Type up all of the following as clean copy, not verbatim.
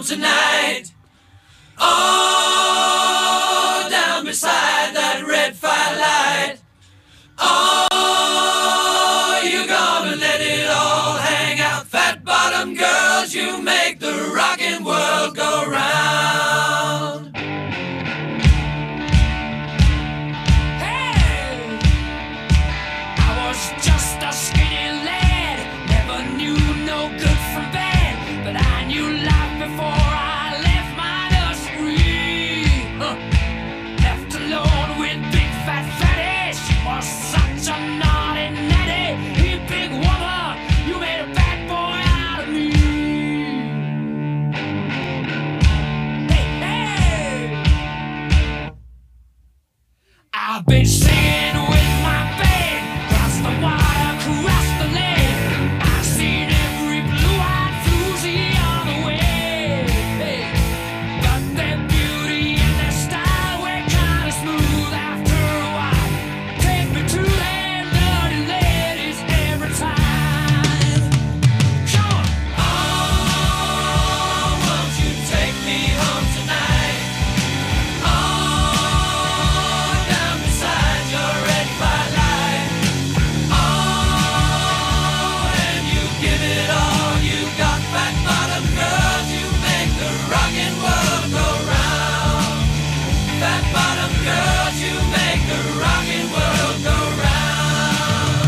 home tonight. Oh, down beside that red firelight. Oh, you're gonna let it all hang out. Fat bottom girls, you make the rockin' world go round. Hey, I was just a skinny lad, never knew no good from bad, but I knew life before I left my nursery. Left alone with big fat fatty, she was such a naughty natty. You big woman, you made a bad boy out of me. Hey, hey, I've been singing with my band, cross the water, cross the lake. I've seen every blue-eyed floozy on the way. Hey, but their beauty and their style were kind of smooth after a while. Take me to them dirty ladies every time. Come on. Oh, won't you take me home tonight? Oh, down beside your red firelight. Oh, and you give it all you got. Fat bottom girls, you make the rockin' world go round. Fat bottom girls, you make the rockin' world go round.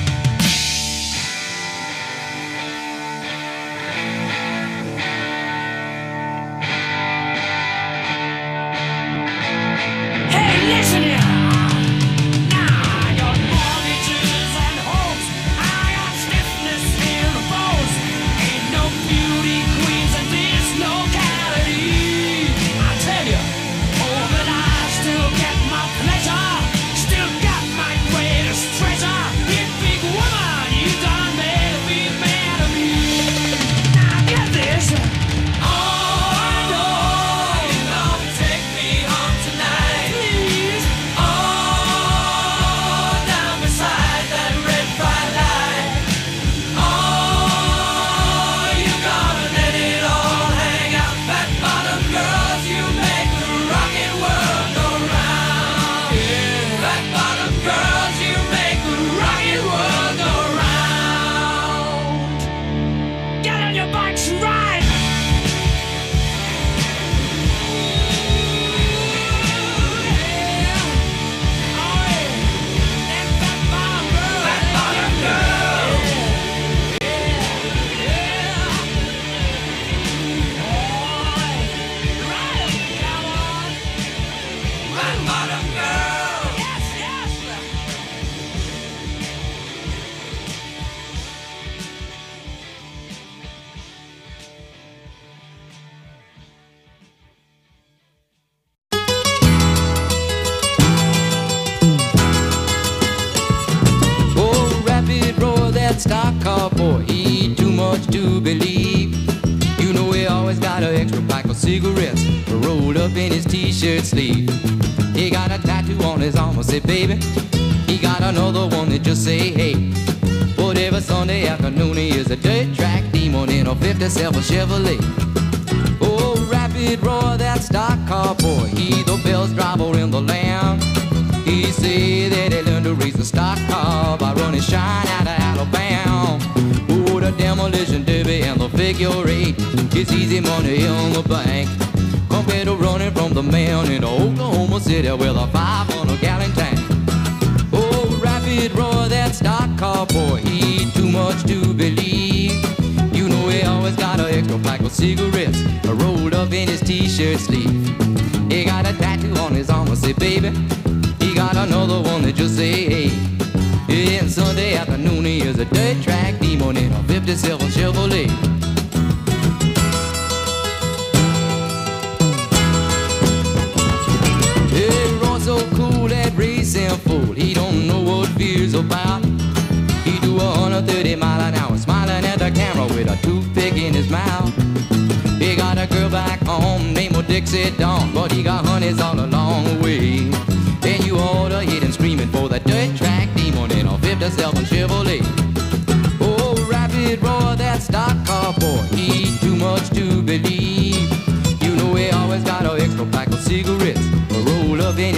Hey, listen here. Now I got mortgages and homes. I got stiffness in the bones. Ain't no beauty queens in this locality. I tell you, oh, but I still get my pleasure. Still got my greatest treasure. You big woman, you done made a big man of me. Now get this. Oh, I know you're gonna take me home tonight. Please. Oh, down beside that red firelight. Oh, you're gonna let it all hang out. Fat bottom girls, you make the rockin' world go round. Fat bottom girls, you make the rockin' world go round. Get on your bikes and ride! Fat bottom girls. Fat bottom girls. Oh, rapid roar, that stock car boy, he too much to believe. You know he always got an extra pack of cigarettes rolled up in his t-shirt sleeve. He got a tattoo on his arm that say, baby. He got another one that just say, hey. But every Sunday afternoon he is a dirt track demon in a 57 Chevrolet. Oh, rapid roar, that stock car boy, he the best driver in the land. He say that he learned to race the stock car by running shine out of Alabama. Oh, the demolition derby and the figure eight, it's easy money in the bank compared to running from the man in Oklahoma City with a 500-gallon tank. Oh, rapid roar, that stock car boy, he too much to believe. You know he always got an extra pack of cigarettes rolled up in his t-shirt sleeve. He got a tattoo on his arm that say, baby. He got another one that just say, hey. And Sunday afternoon he is a dirt track demon in a 57 Chevrolet. He runs so cool, that racing fool, he don't know what fear's about. He do 130 miles an hour, smiling at the camera with a toothpick in his mouth. He got a girl back home named Dixie Dawn, but he got honeys all along the way. And you ought to hear him screaming for the dirt track demon in a 57 Chevrolet. Oh, rapid roar, that stock car boy, he too much to believe.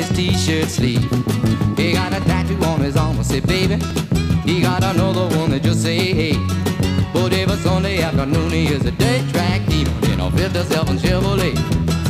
his t-shirt sleeve. He got a tattoo on his arm, I say, baby. He got another one that just say, hey. But every Sunday afternoon he is a dirt track demon in a 57 Chevrolet.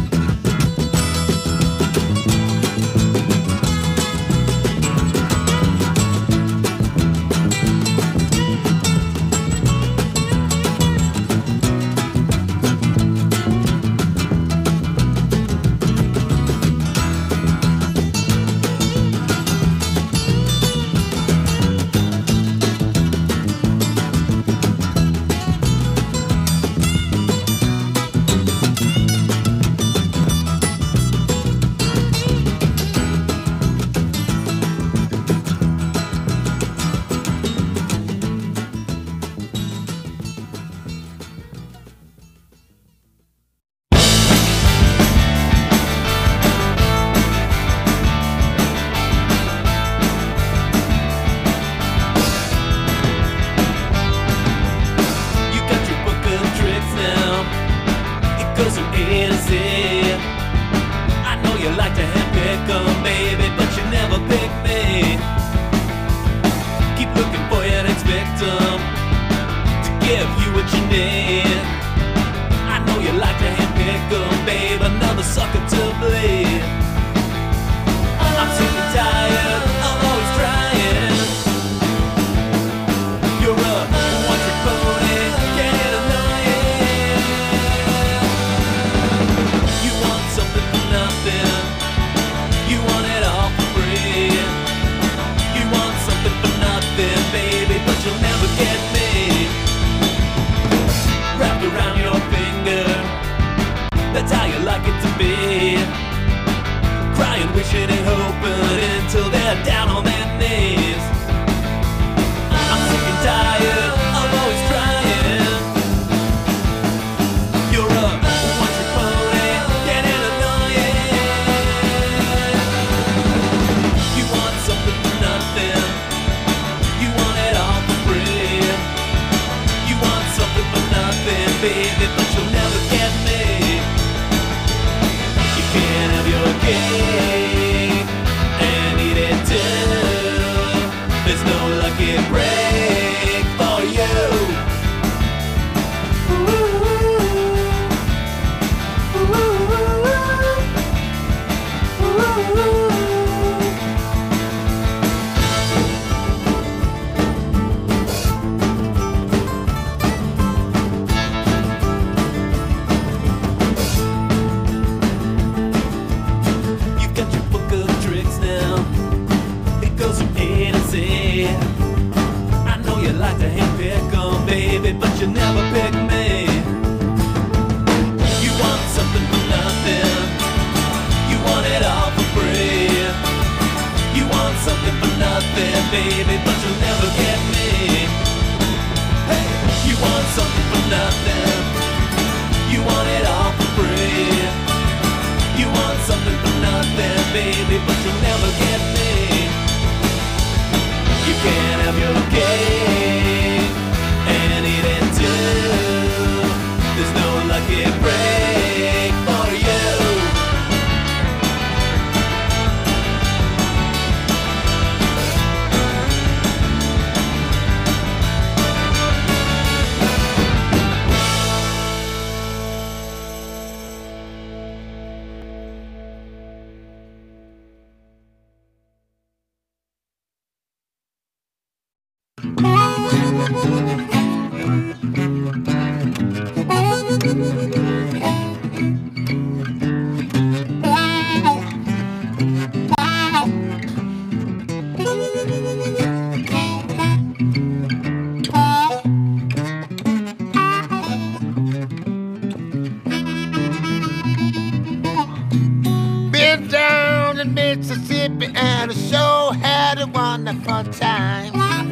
Mississippi and I sure had a wonderful time.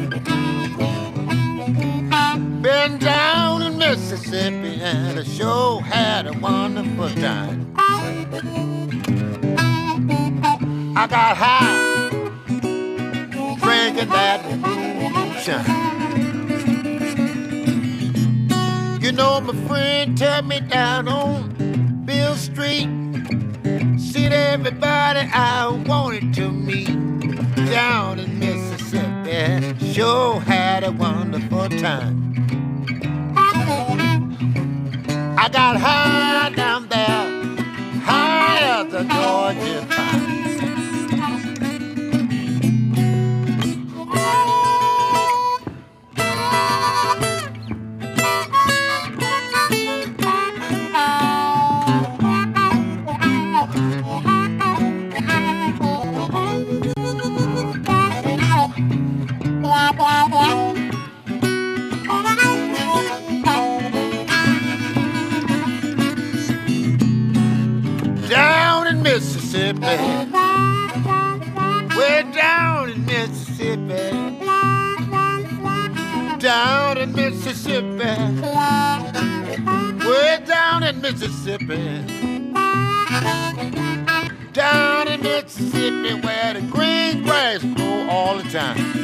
Been down in Mississippi and I sure had a wonderful time. I got high drinking that moonshine. You know my friend turned me down on Bill Street. See that everybody I wanted to meet down in Mississippi sure had a wonderful time. I got high down there, high as the Georgia pine. Down in Mississippi, way down in Mississippi, down in Mississippi, way down in Mississippi, down in Mississippi where the green grass grow all the time.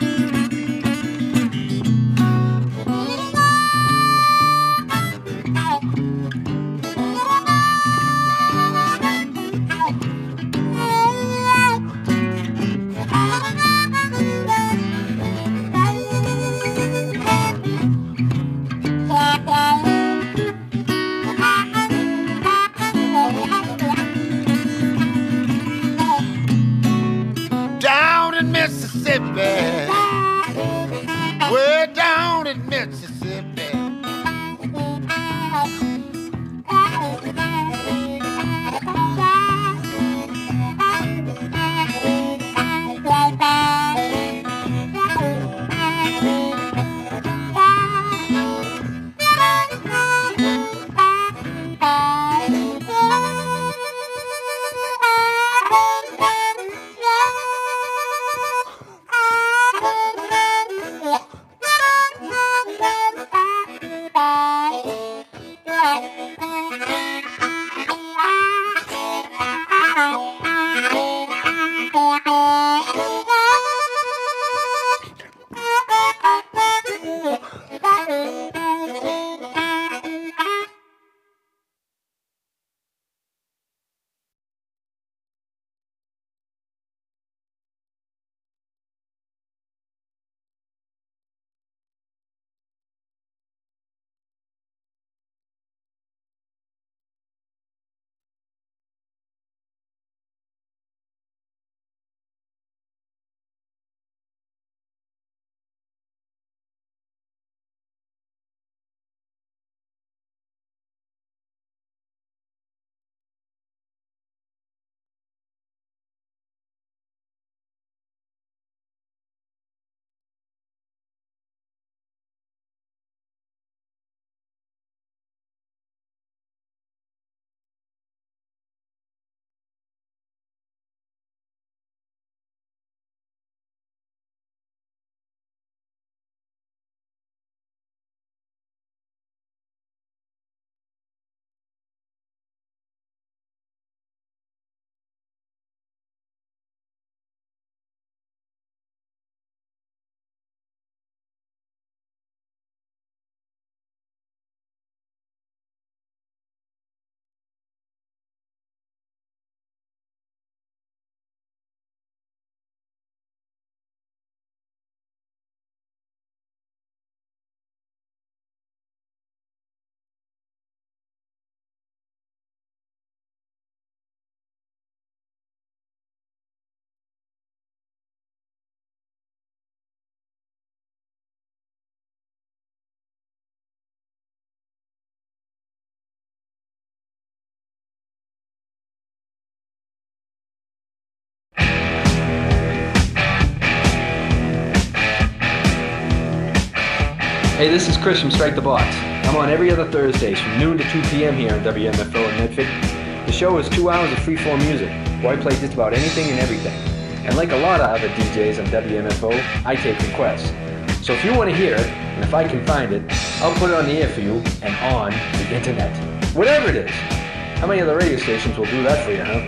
Down in Mississippi, way down in Mississippi, Hey, this is Chris from Strike the Box. I'm on every other Thursdays from noon to 2 p.m. here on WMFO in Medford. The show is 2 hours of free-form music, where I play just about anything and everything. And like a lot of other DJs on WMFO, I take requests. So if you want to hear it, and if I can find it, I'll put it on the air for you and on the internet. Whatever it is. How many other radio stations will do that for you, huh?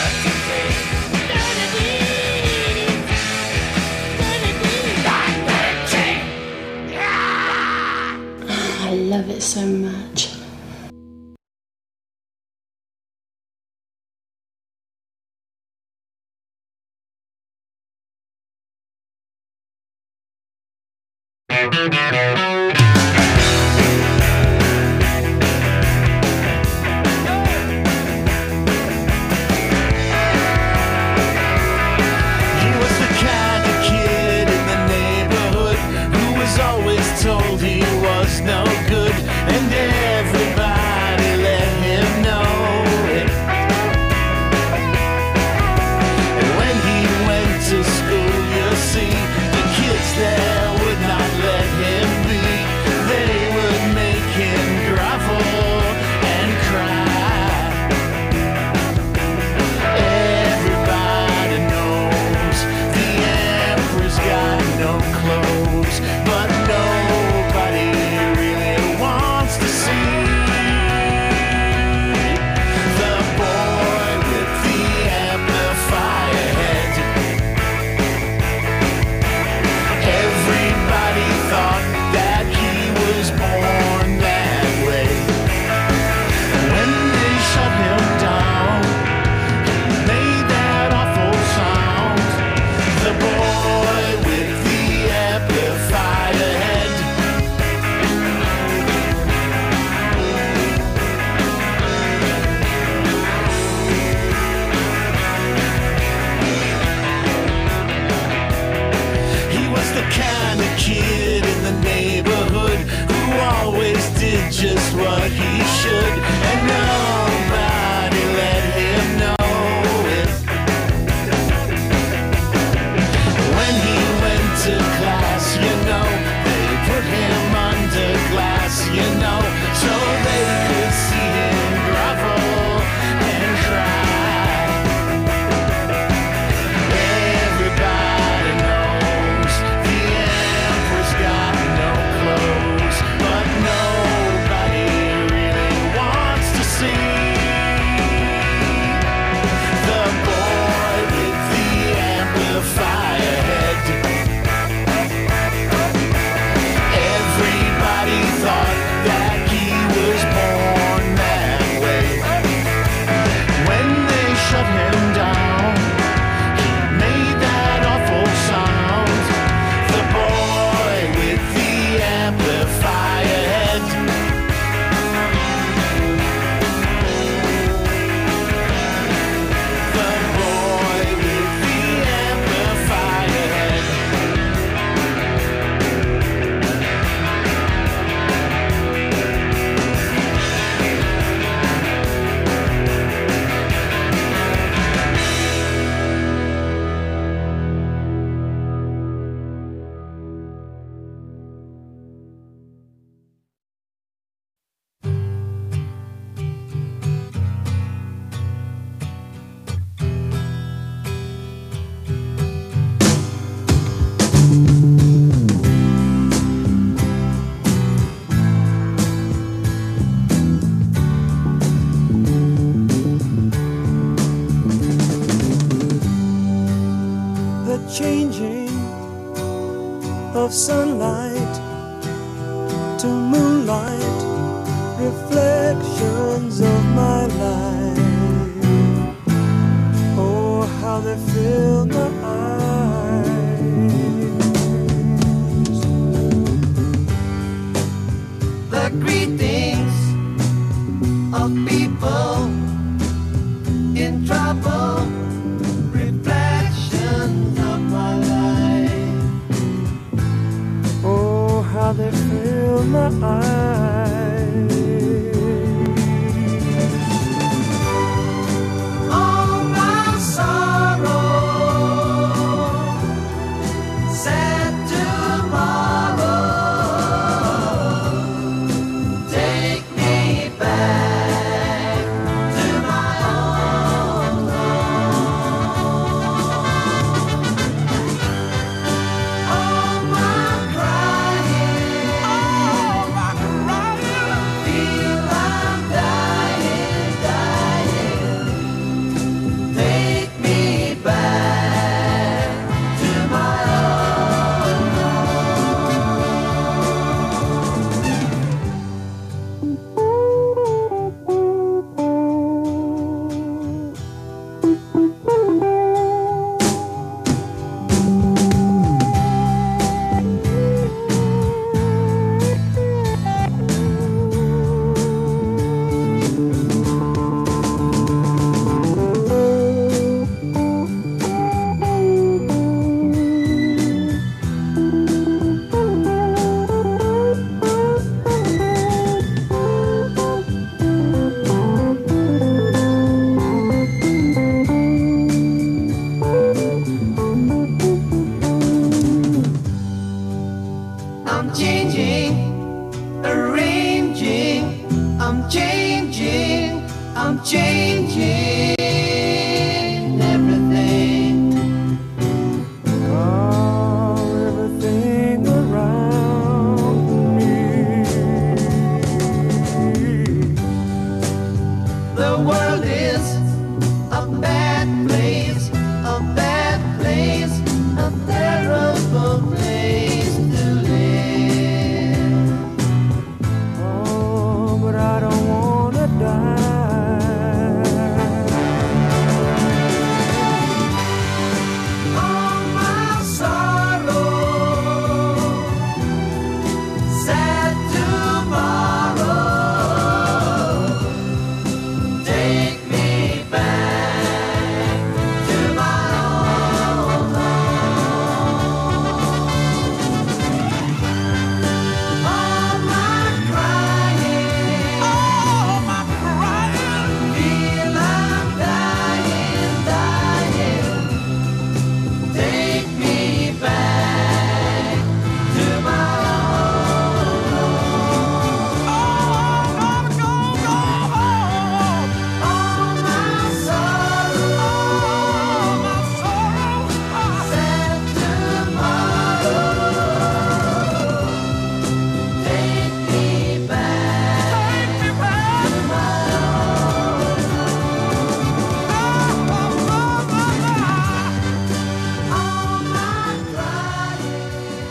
I love it so much. of sunlight to moonlight, reflections of my life. Oh, how they fill my eyes. The greetings of people in trouble, reflections of my life. Oh, how they fill my eyes. All my sorrow, sad tomorrow, take me back to my own home. All my crying, feel I'm dying, dying. Take me back to my own I'm changing, arranging, I'm changing, I'm changing everything. Oh, everything around me. The world is a bad place, a bad place, a terrible place to live. Oh, but I don't wanna die. All my sorrow, sad tomorrow, take me back to my own home. All my crying, feel I'm dying, dying. Take me back to my own home. All my sorrow, sad tomorrow, take me back to my own home. All my crying,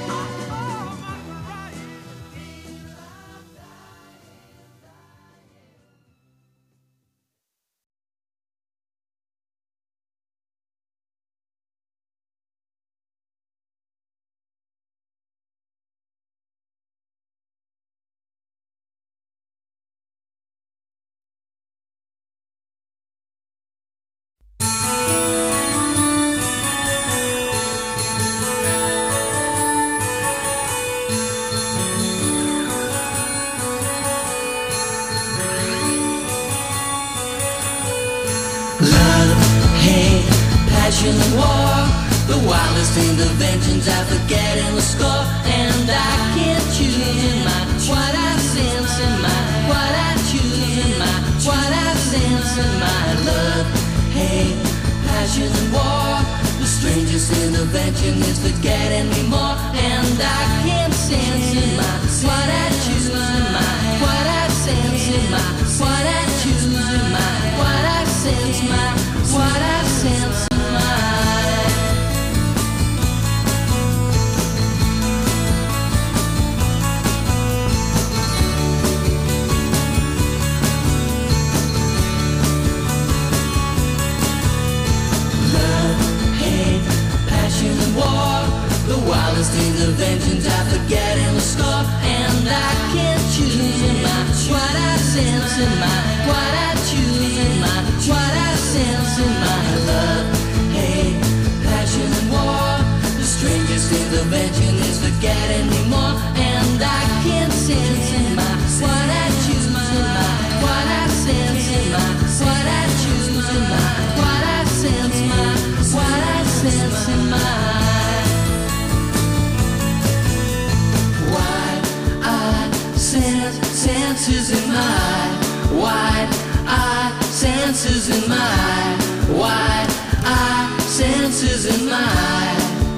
Love, hate, passion, and war. The wildest interventions I forget in the score. And I can't choose in my what I sense in my what I choose in my what I sense in my love, hate, passion, and war. The strangest intervention is forgetting me more. And I can't sense in my what I choose in my what I sense in my what I choose in my what I sense my what I sense in my in my, what I choose in my, what I sense in my love, hate, passion and war. The strangest intervention is forget anymore, and I can't sense in my, what I choose in my, what I sense in my, what I choose in my, what I sense my, what I sense in my. Senses in my wide eye, senses in my wide eye, senses in my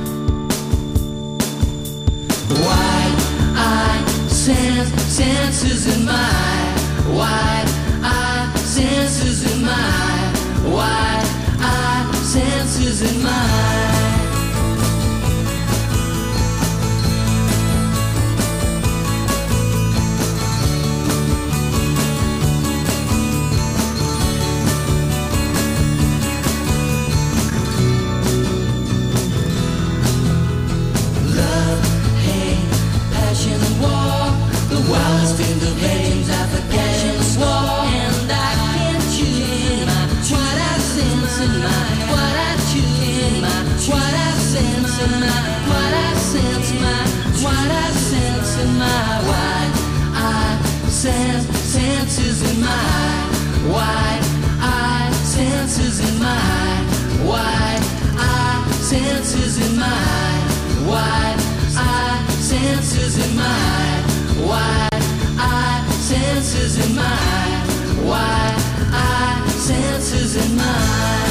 wide eye, senses in my wide eye, senses in my wide eye, senses in my. Wildest interventions, applications, war, and I can't choose my, what I sense in my, what I choose in my, what I sense in my, what I sense my, what I sense in my, wide eye, senses in my, wide eye, senses in my, wide eye, senses in my, wide eye, senses in my. Wide eye senses in my, wide eye senses in my.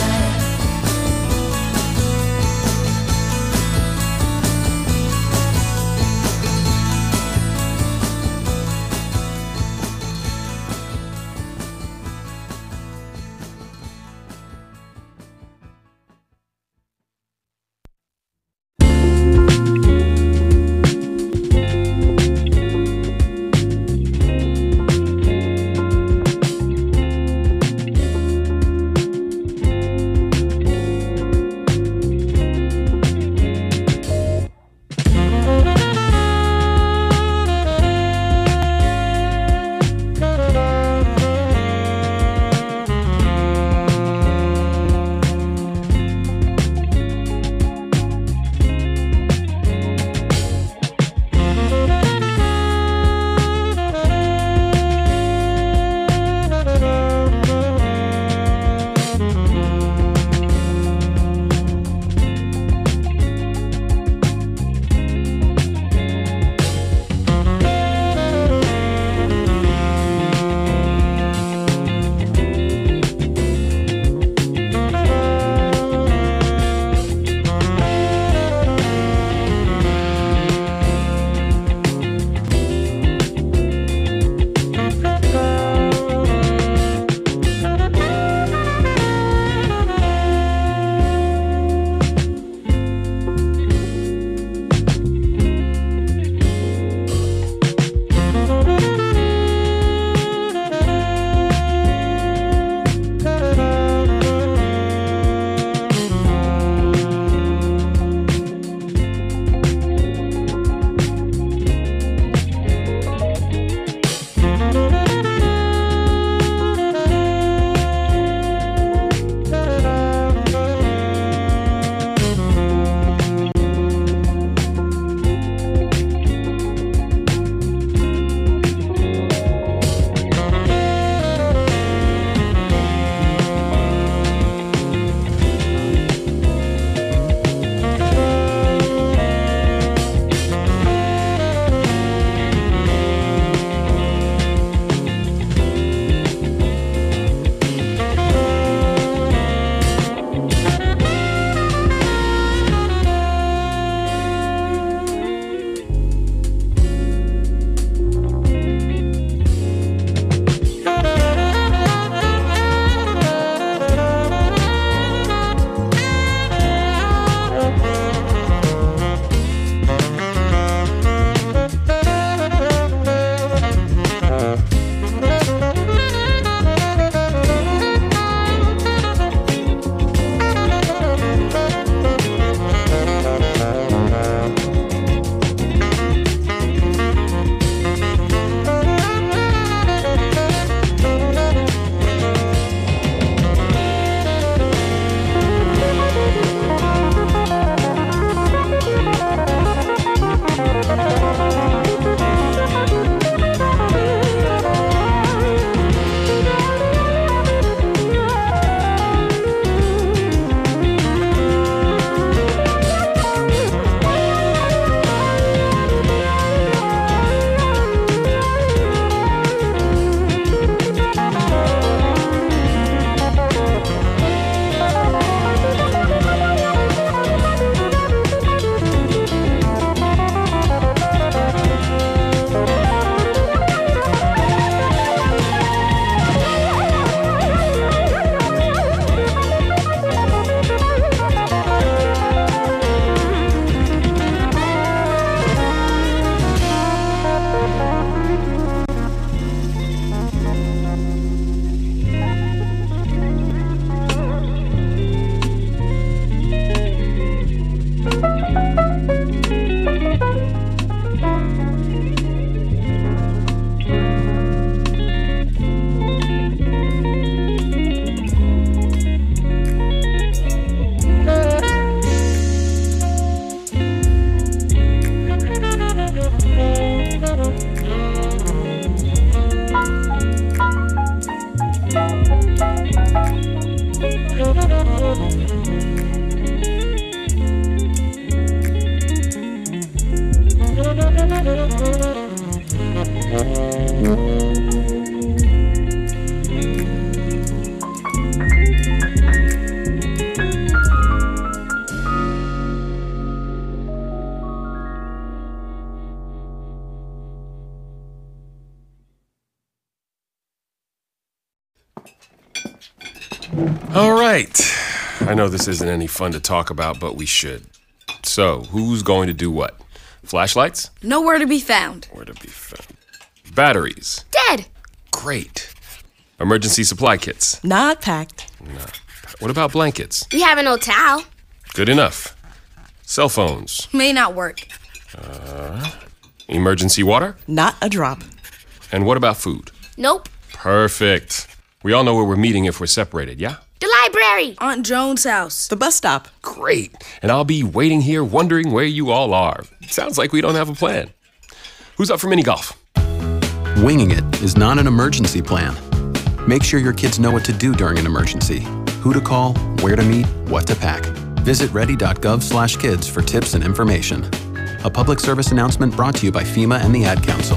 All right. I know this isn't any fun to talk about, but we should. So, who's going to do what? Flashlights? Nowhere to be found. Where to be found? Batteries? Dead. Great. Emergency supply kits? Not packed. No. What about blankets? We have an old towel. Good enough. Cell phones? May not work. Emergency water? Not a drop. And what about food? Nope. Perfect. We all know where we're meeting if we're separated, yeah? The library. Aunt Joan's house. The bus stop. Great. And I'll be waiting here wondering where you all are. Sounds like we don't have a plan. Who's up for mini golf? Winging it is not an emergency plan. Make sure your kids know what to do during an emergency. Who to call, where to meet, what to pack. Visit ready.gov/kids for tips and information. A public service announcement brought to you by FEMA and the Ad Council.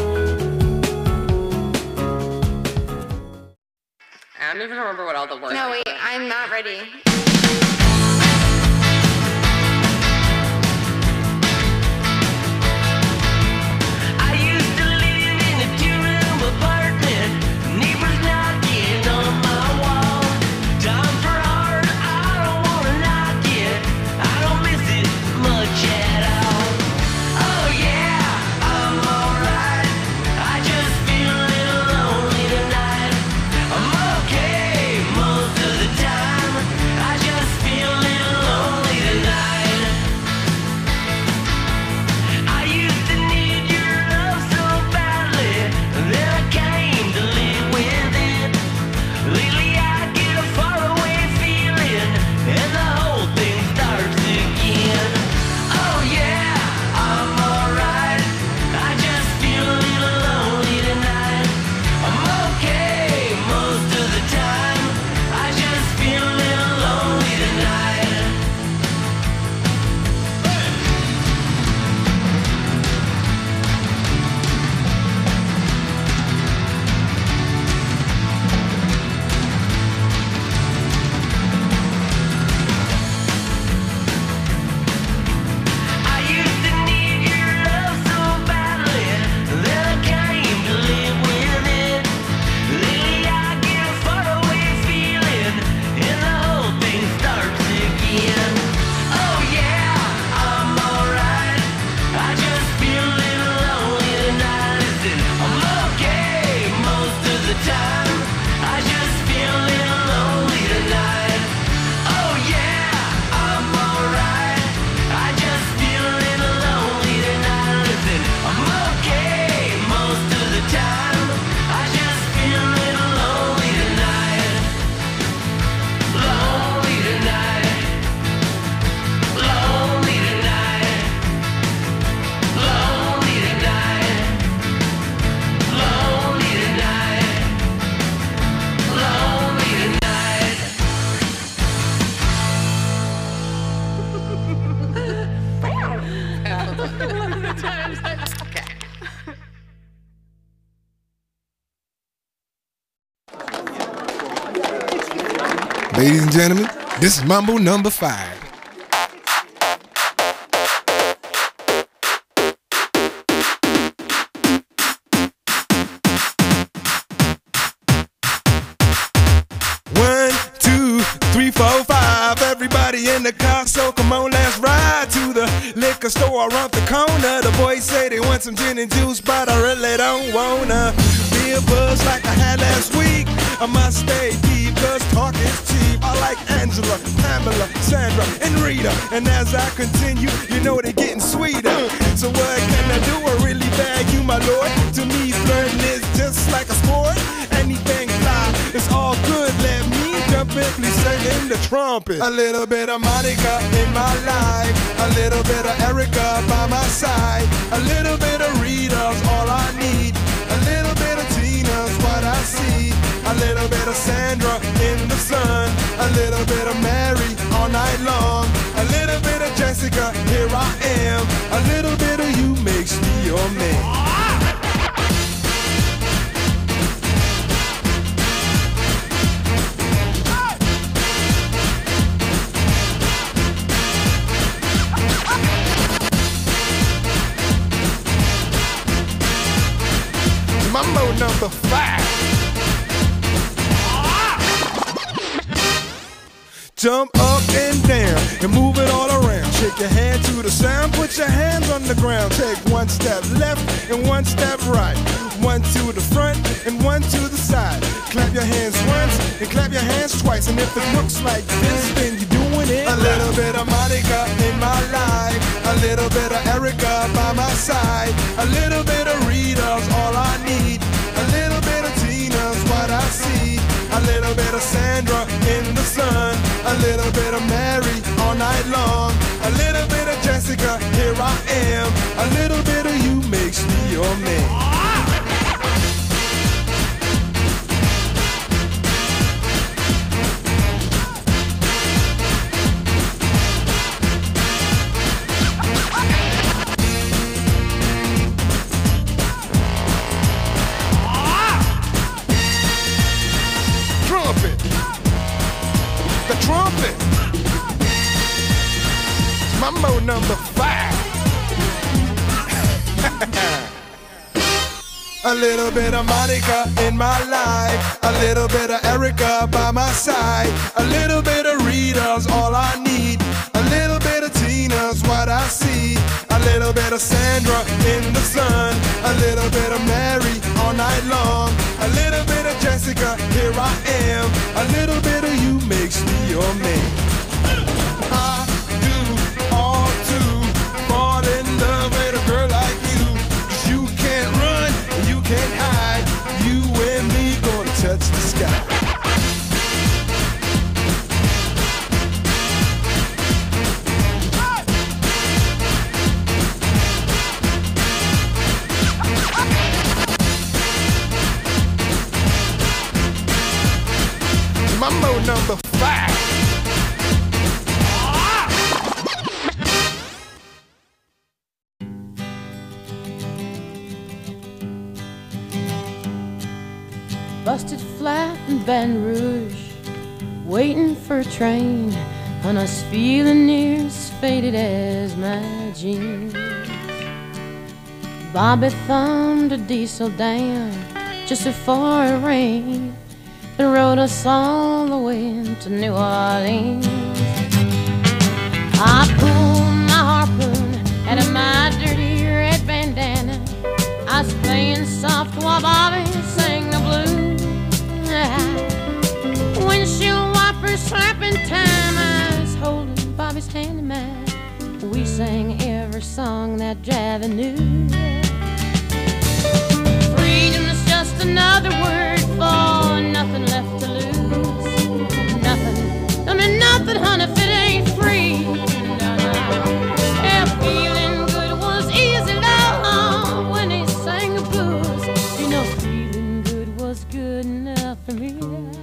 I don't even remember what all the words No, wait, I'm not ready. I used to live in a two-room apartment. Neighbors knocking on my wall. Time for art, I don't wanna knock it. I don't miss it much at all. Oh yeah, I'm alright. I just feel a little lonely tonight. I'm okay most of the time. I just feel a little lonely tonight. I used to need your love so badly that I came to live with it. Lately I get a faraway feeling and the whole thing starts again. Oh yeah, I'm alright. I just feel a little lonely tonight. I'm okay most of the time. I just feel a little lonely tonight. I used to need your love so badly that I came to live with it. Lately I get a faraway feeling and the whole thing starts again. Oh yeah, I'm alright. I just feel a little lonely tonight. Listen, I'm okay most of the time. I just feel a little lonely tonight. Oh yeah, I'm alright. I just feel a little lonely tonight. Listen, I'm okay most of the time. I just feel a little lonely tonight. Lonely tonight. Lonely tonight. Lonely tonight. Lonely tonight. Lonely tonight. Ladies and gentlemen, this is Mambo number 5. One, two, three, four, five. Everybody in the car, so come on, let's ride to the liquor store around the corner. The boys say they want some gin and juice, but I really don't wanna be a buzz like I had last week. I must stay deep, cause talk is cheap. I like Angela, Pamela, Sandra, and Rita. And as I continue, you know they're getting sweeter. So what can I do? I really bag you, my lord. To me, flirting is just like a sport. Anything fly, it's all good. Let me jump in, please sing in the trumpet. A little bit of Monica in my life. A little bit of Erica by my side. A little bit of Rita's all I need. A little bit of Tina's what I see. A little bit of Sandra in the sun. A little bit of Mary all night long. A little bit of Jessica, here I am. A little bit of you makes me your man. Mambo number 5. jump up and down and move it all around. Shake your hand to the sound, put your hands on the ground. Take one step left and one step right. One to the front and one to the side. Clap your hands once and clap your hands twice. And if it looks like this, then you're doing it. A little bit of Monica in my life, a little bit of Erica by my side, a little bit of Rita's all I need, a little bit of Tina's what I see, a little bit of Sandra in the sun, a little bit of Mary all night long, a little bit of Jessica, here I am, a little bit of you makes me your man. Trumpet. Mambo number 5. A little bit of Monica in my life, a little bit of Erica by my side, a little bit of Rita's all I need, a little bit of Tina's what I see, a little bit of Sandra in the sun, a little bit of Mary all night long, a little bit of Jessica, here I am, a little bit of you makes me your man. I do all to fall in love with a girl like you, 'cause you can't run, you can't hide, you and me gonna touch the sky. Mambo number 5. Busted flat in Baton Rouge, waiting for a train, and I was feeling near as faded as my jeans. Bobby thumbed a diesel down just before it rained and rode us all the way to New Orleans. I pulled my harpoon out of my dirty red bandana. I was playing soft while Bobby sang the blues. Windshield wipers slapping time, I was holding Bobby's hand in mine. We sang every song that Javi knew. Freedom's just another word for nothing left to lose. Nothing, I mean nothing, honey, if it ain't free. No, no. Yeah, feeling good was easy, love, when he sang the blues. You know, feeling good was good enough for me.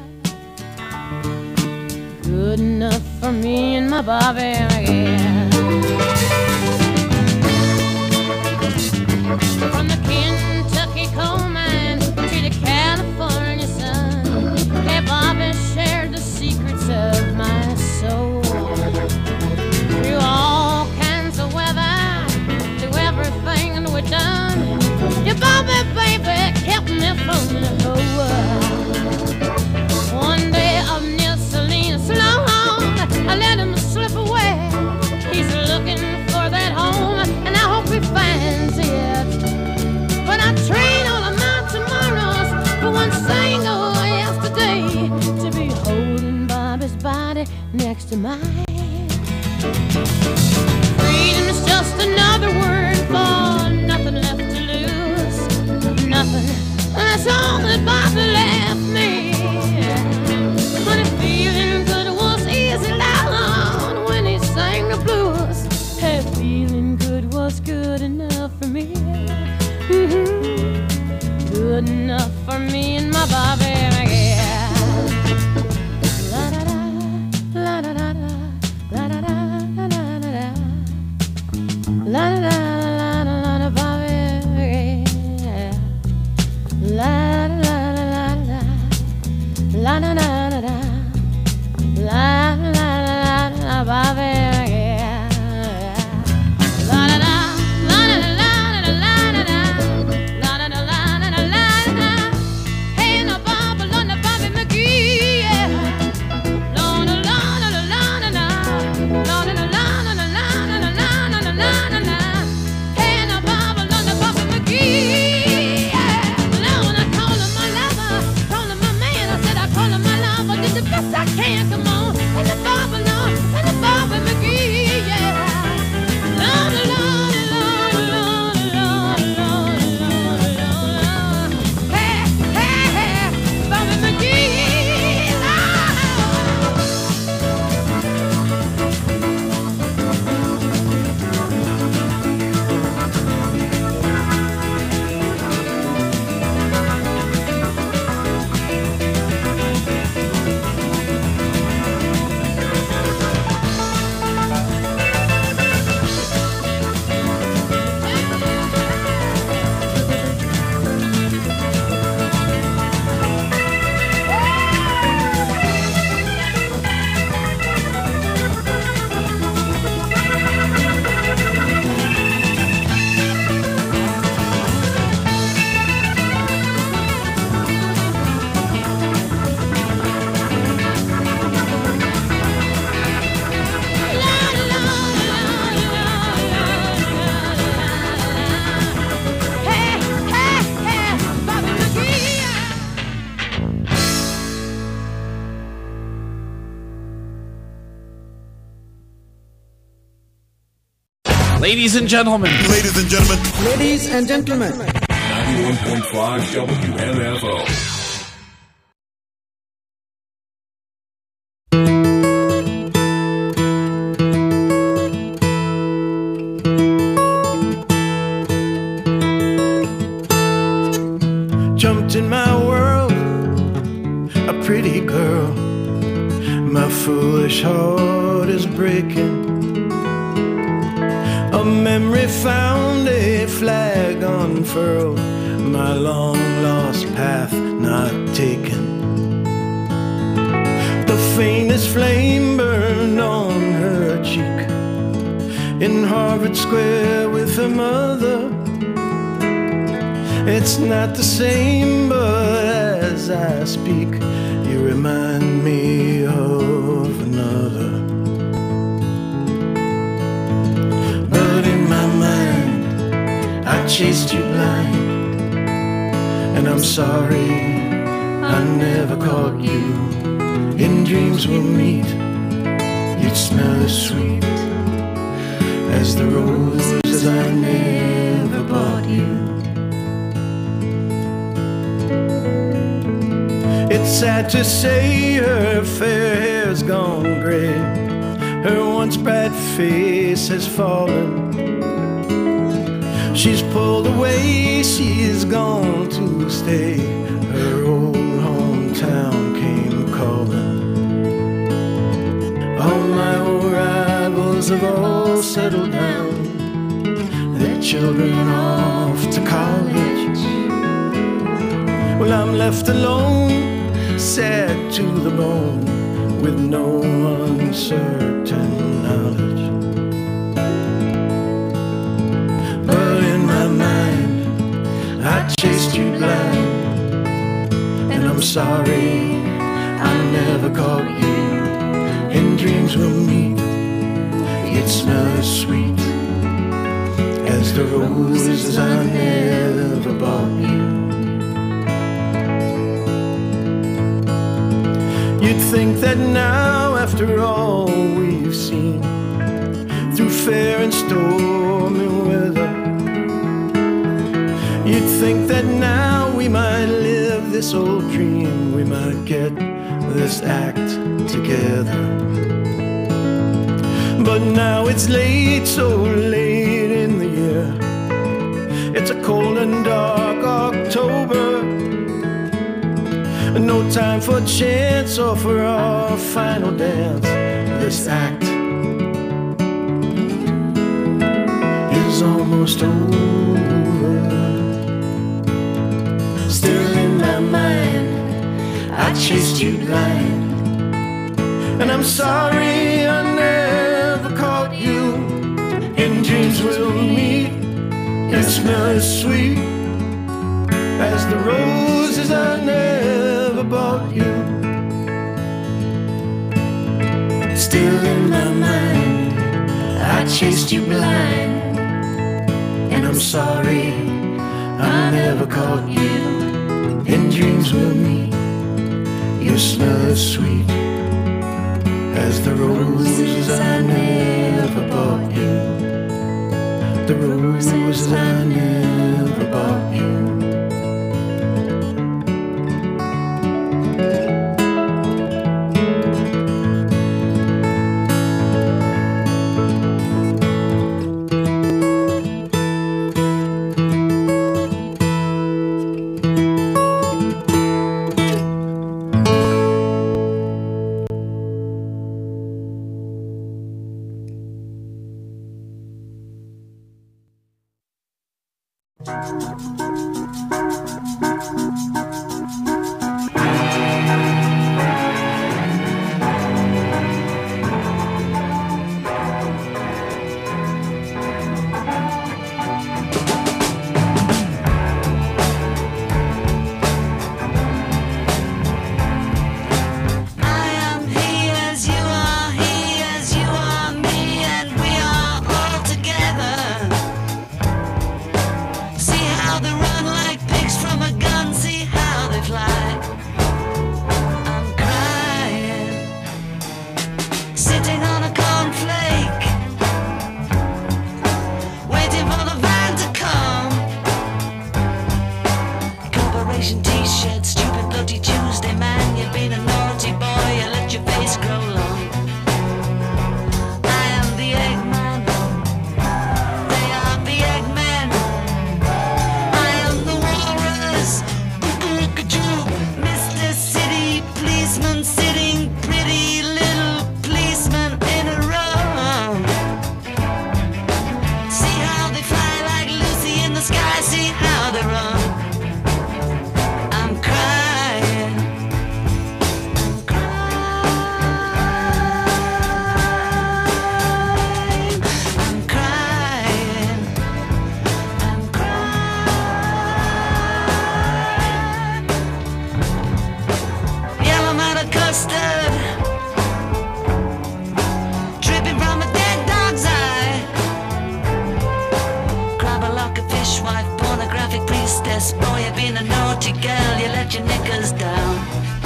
Good enough for me and my Bobby, yeah. From the Kentucky coal mine to the California sun, hey, Bobby shared the secrets of my soul. Through all kinds of weather, through everything that we've done, yeah, Bobby, baby, kept me from the whole world. One day up near Salinas, I let him slip away. He's looking for that home, and I hope he finds it. But I trade all of my tomorrows for one single yesterday, to be holding Bobby's body next to mine. Freedom is just another word for nothing left to lose. Nothing, and that's all that Bobby left me. But if feeling good was easy loud when he sang the blues, hey, feeling good was good enough for me. Good enough for me and my Bobby, yeah. La da da, la da da da, la da da da da da, la da da la da la da, Bobby, yeah. La da da la da, la da da da, la da la da, Bobby, yeah. La da da, la da da la da la da da. Hey, now Bobby, Bobby McGee, yeah. La la la la la Ladies and gentlemen. Ladies and gentlemen. Ladies and gentlemen. 91.5 WMFO. Jumped in my world, a pretty girl. My foolish heart is breaking. A memory found, a flag unfurled. My long lost path not taken. The faintest flame burned on her cheek. In Harvard Square with her mother. It's not the same, but as I speak, you remind me of another. But in my mind, I chased you blind. And I'm sorry I never caught you. In dreams we'll meet, you'd smell as sweet as the roses I never bought you. It's sad to say her fair hair's gone gray. Her once bright face has fallen. She's pulled away, she's gone to stay. Her old hometown came calling. All my old rivals have all settled down. Their children off to college. Well, I'm left alone, sad to the bone, with no uncertain knowledge. But in my mind, I chased you blind. And I'm sorry I never caught you. In dreams we'll meet, you'd smell as sweet as the roses I never bought you. You'd think that now, after all we've seen, through fair and stormy weather, you'd think that now we might live this old dream, we might get this act together. But now it's late, so late in the year. It's a cold and dark October. No time for chance or for our final dance. This act is almost over. Still in my mind, I chased you blind. And I'm sorry I never caught you. In dreams we'll meet and smell as sweet as the roses I never bought you. Still in my mind, I chased you blind. And I'm sorry I never caught you. In dreams we'll meet, you smell as sweet as the roses I never bought you. The roses I never bought you. Generation t-shirt, stupid bloody Tuesday man. You've been a naughty boy, you let your face grow long. I am the Eggman. They are the Eggmen. I am the walrus. Mr. City policeman sitting pretty little policeman in a row. See how they fly like Lucy in the sky. See how they run. I'm crying. I'm crying. I'm crying. I'm crying. Yellow matter custard dripping from a dead dog's eye. Grab a lock of fishwife, pornographic priestess. Boy, you've been a naughty girl, you let your knickers down.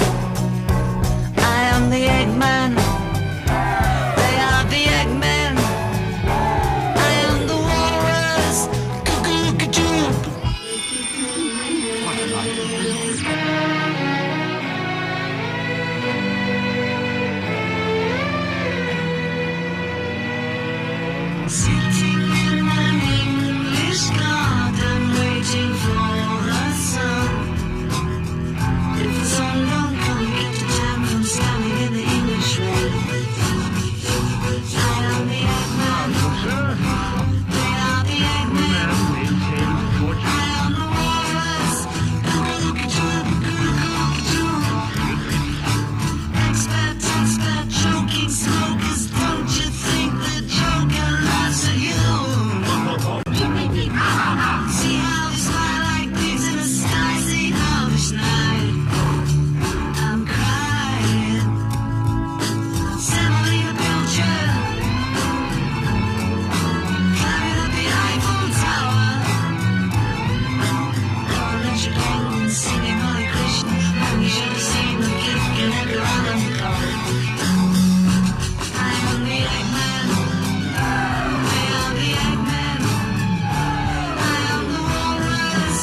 I am the Eggman. They are the Eggmen. I am the walrus. Cuckoo-ca-choo. Sitting in an English garden, waiting for the sun. If the sun don't come, get the time from standing in the English rain. I am the Eggman. They are the Eggmen. I am the walrus. Expert, choking smokers. Don't you think the Joker laughs at you? See how they smile like pigs in the sky. See how they snide. I'm crying. Semolina Pilcher. Climbing up the Eiffel Tower. Oh, let your penguins singing Hare Krishna. You should have seen them kicking at the rhythm card. I am the Eggman. They are the Eggmen. I am the walrus.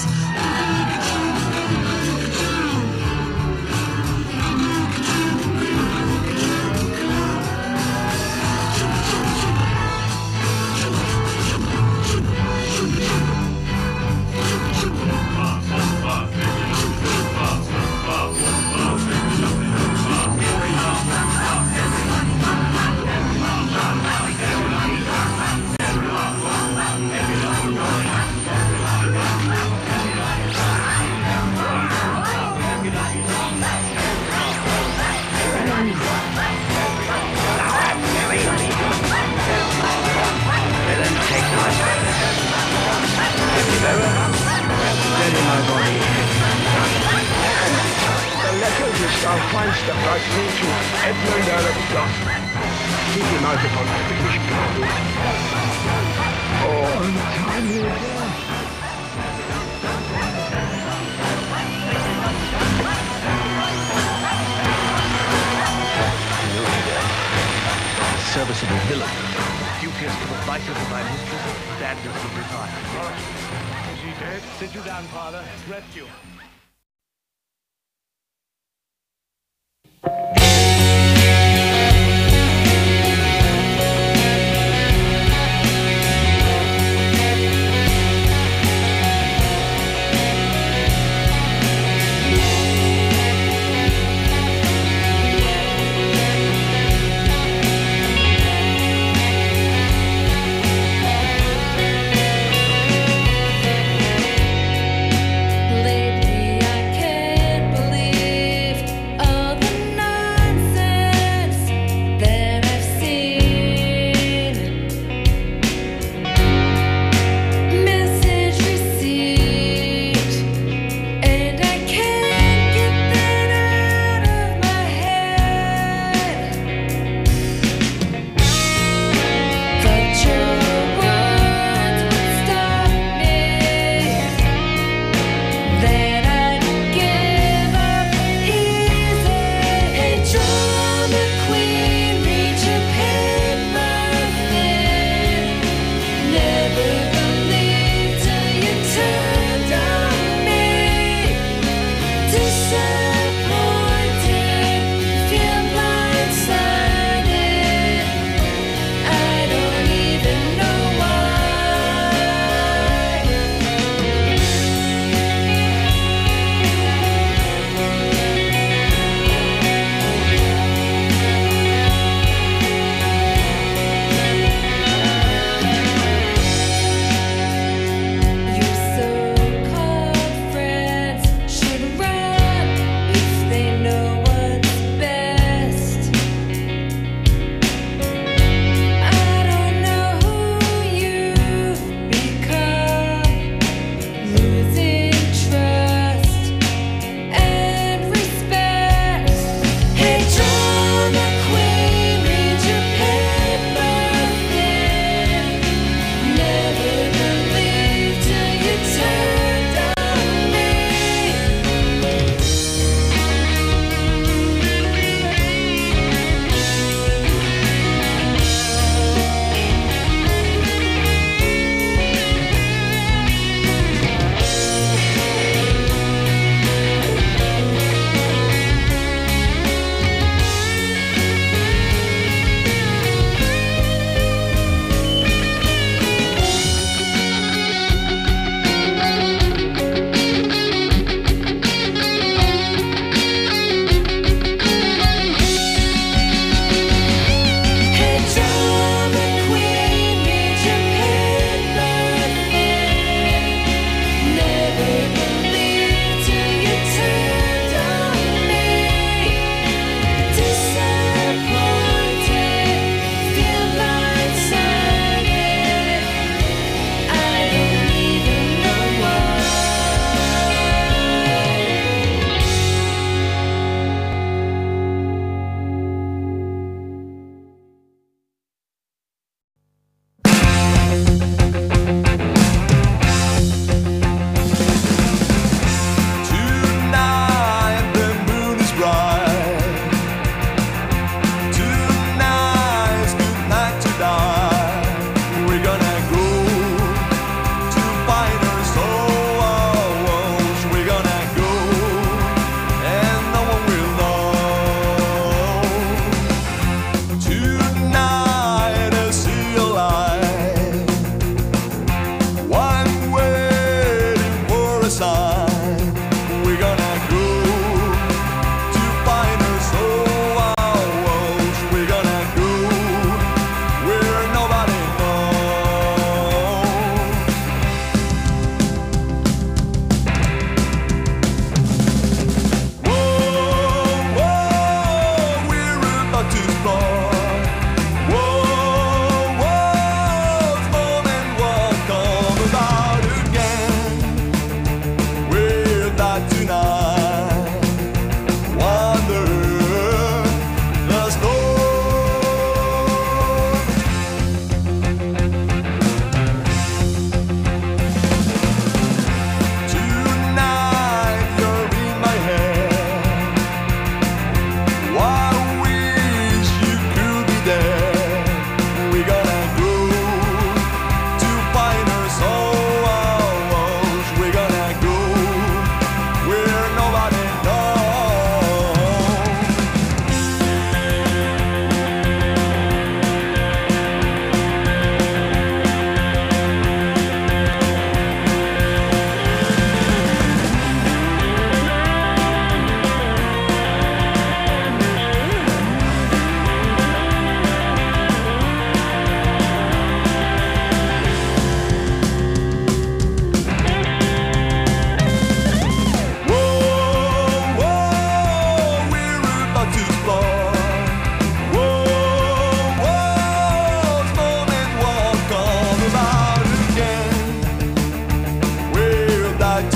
The letter which thou find'st that I sent to Edmund Earl of Gloucester. Keep him out upon the British ground. Oh, untimely death. Serviceable villain. Dubious to the vices of my mistress, badness of desire. Is he dead? Sit you down, father. Rest you.